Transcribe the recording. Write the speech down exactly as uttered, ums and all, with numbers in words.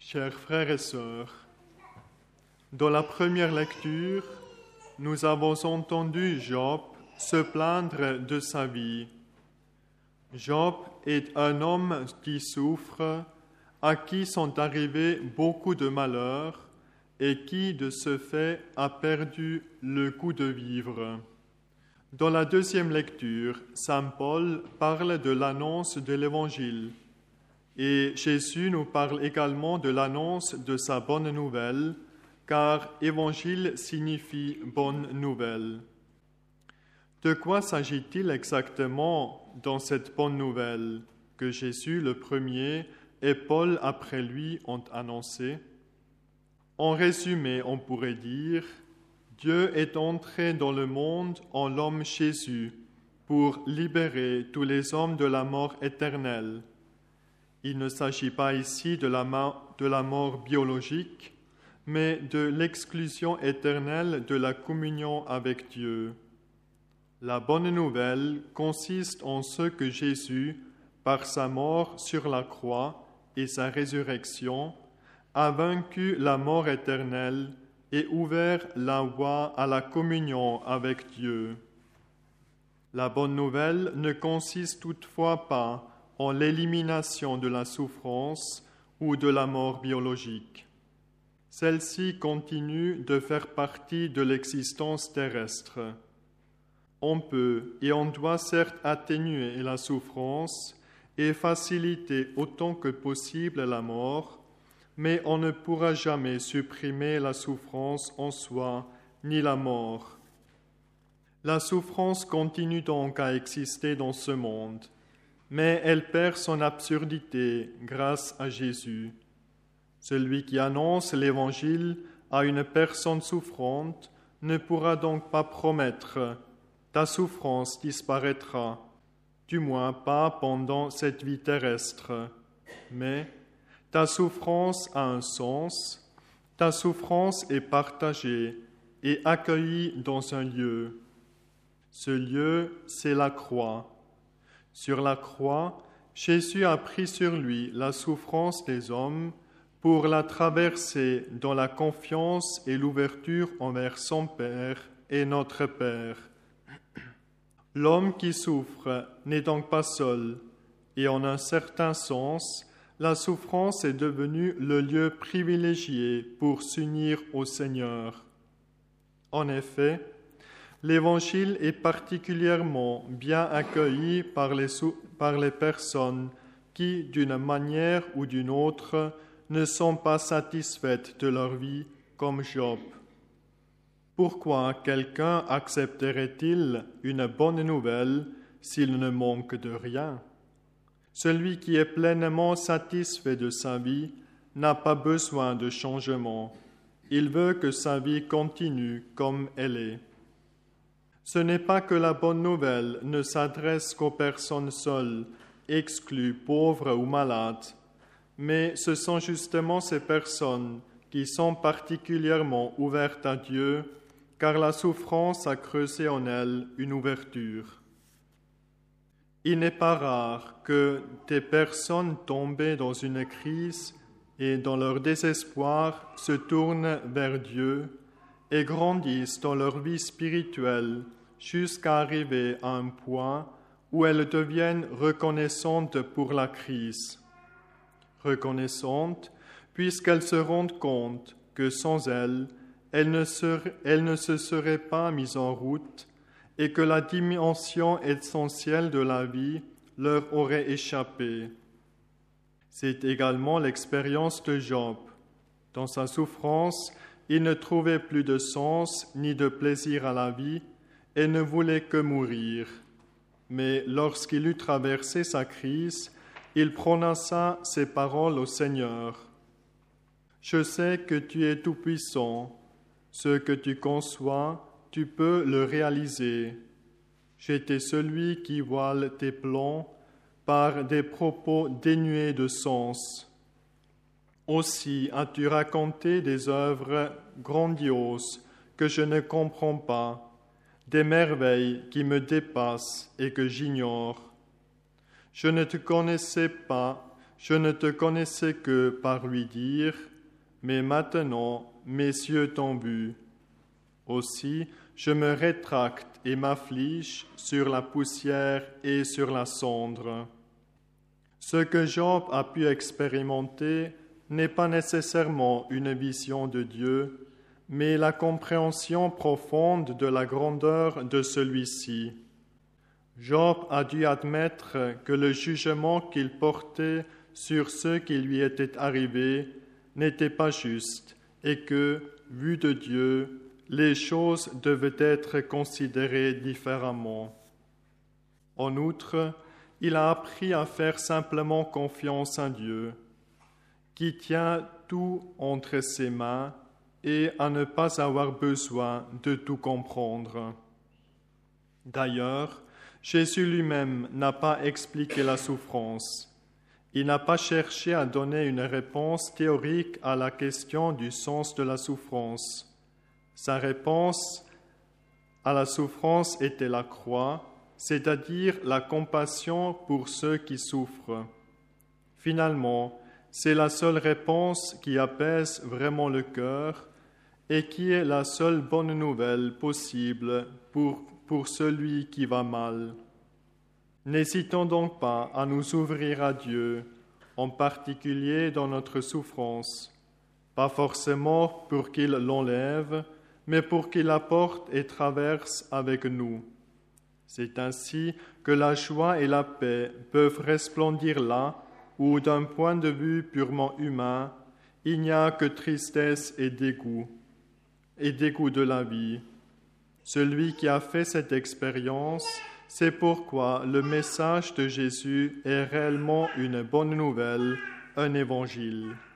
Chers frères et sœurs, dans la première lecture, nous avons entendu Job se plaindre de sa vie. Job est un homme qui souffre, à qui sont arrivés beaucoup de malheurs et qui, de ce fait, a perdu le goût de vivre. Dans la deuxième lecture, saint Paul parle de l'annonce de l'Évangile. Et Jésus nous parle également de l'annonce de sa bonne nouvelle, car évangile signifie bonne nouvelle. De quoi s'agit-il exactement dans cette bonne nouvelle que Jésus le premier et Paul après lui ont annoncée? En résumé, on pourrait dire, Dieu est entré dans le monde en l'homme Jésus pour libérer tous les hommes de la mort éternelle. Il ne s'agit pas ici de la, mort, de la mort biologique, mais de l'exclusion éternelle de la communion avec Dieu. La bonne nouvelle consiste en ce que Jésus, par sa mort sur la croix et sa résurrection, a vaincu la mort éternelle et ouvert la voie à la communion avec Dieu. La bonne nouvelle ne consiste toutefois pas en l'élimination de la souffrance ou de la mort biologique. Celle-ci continue de faire partie de l'existence terrestre. On peut et on doit certes atténuer la souffrance et faciliter autant que possible la mort, mais on ne pourra jamais supprimer la souffrance en soi, ni la mort. La souffrance continue donc à exister dans ce monde, mais elle perd son absurdité grâce à Jésus. Celui qui annonce l'Évangile à une personne souffrante ne pourra donc pas promettre « ta souffrance disparaîtra », du moins pas pendant cette vie terrestre, mais « ta souffrance a un sens, ta souffrance est partagée et accueillie dans un lieu. Ce lieu, c'est la croix. Sur la croix, Jésus a pris sur lui la souffrance des hommes pour la traverser dans la confiance et l'ouverture envers son Père et notre Père. L'homme qui souffre n'est donc pas seul, et en un certain sens, la souffrance est devenue le lieu privilégié pour s'unir au Seigneur. En effet, l'Évangile est particulièrement bien accueilli par les, sou- par les personnes qui, d'une manière ou d'une autre, ne sont pas satisfaites de leur vie comme Job. Pourquoi quelqu'un accepterait-il une bonne nouvelle s'il ne manque de rien? Celui qui est pleinement satisfait de sa vie n'a pas besoin de changement. Il veut que sa vie continue comme elle est. Ce n'est pas que la bonne nouvelle ne s'adresse qu'aux personnes seules, exclues, pauvres ou malades, mais ce sont justement ces personnes qui sont particulièrement ouvertes à Dieu, car la souffrance a creusé en elles une ouverture. Il n'est pas rare que des personnes tombées dans une crise et dans leur désespoir se tournent vers Dieu et grandissent dans leur vie spirituelle jusqu'à arriver à un point où elles deviennent reconnaissantes pour la crise. Reconnaissantes puisqu'elles se rendent compte que sans elles, elles ne, seraient, elles ne se seraient pas mises en route et que la dimension essentielle de la vie leur aurait échappé. C'est également l'expérience de Job. Dans sa souffrance, il ne trouvait plus de sens ni de plaisir à la vie et ne voulait que mourir. Mais lorsqu'il eut traversé sa crise, il prononça ces paroles au Seigneur. « Je sais que tu es tout-puissant. Ce que tu conçois, tu peux le réaliser. J'étais celui qui voile tes plans par des propos dénués de sens. Aussi as-tu raconté des œuvres grandioses que je ne comprends pas, des merveilles qui me dépassent et que j'ignore. Je ne te connaissais pas, je ne te connaissais que par lui dire, mais maintenant mes yeux t'ont vu. Aussi, je me rétracte et m'afflige sur la poussière et sur la cendre. Ce que Job a pu expérimenter n'est pas nécessairement une vision de Dieu, mais la compréhension profonde de la grandeur de celui-ci. Job a dû admettre que le jugement qu'il portait sur ce qui lui était arrivé n'était pas juste et que, vu de Dieu, les choses devaient être considérées différemment. En outre, il a appris à faire simplement confiance à Dieu, qui tient tout entre ses mains, et à ne pas avoir besoin de tout comprendre. D'ailleurs, Jésus lui-même n'a pas expliqué la souffrance. Il n'a pas cherché à donner une réponse théorique à la question du sens de la souffrance. Sa réponse à la souffrance était la croix, c'est-à-dire la compassion pour ceux qui souffrent. Finalement, c'est la seule réponse qui apaise vraiment le cœur et qui est la seule bonne nouvelle possible pour, pour celui qui va mal. N'hésitons donc pas à nous ouvrir à Dieu, en particulier dans notre souffrance, pas forcément pour qu'il l'enlève, mais pour qu'il apporte et traverse avec nous. C'est ainsi que la joie et la paix peuvent resplendir là où, d'un point de vue purement humain, il n'y a que tristesse et dégoût, et dégoût de la vie. Celui qui a fait cette expérience, c'est pourquoi le message de Jésus est réellement une bonne nouvelle, un évangile.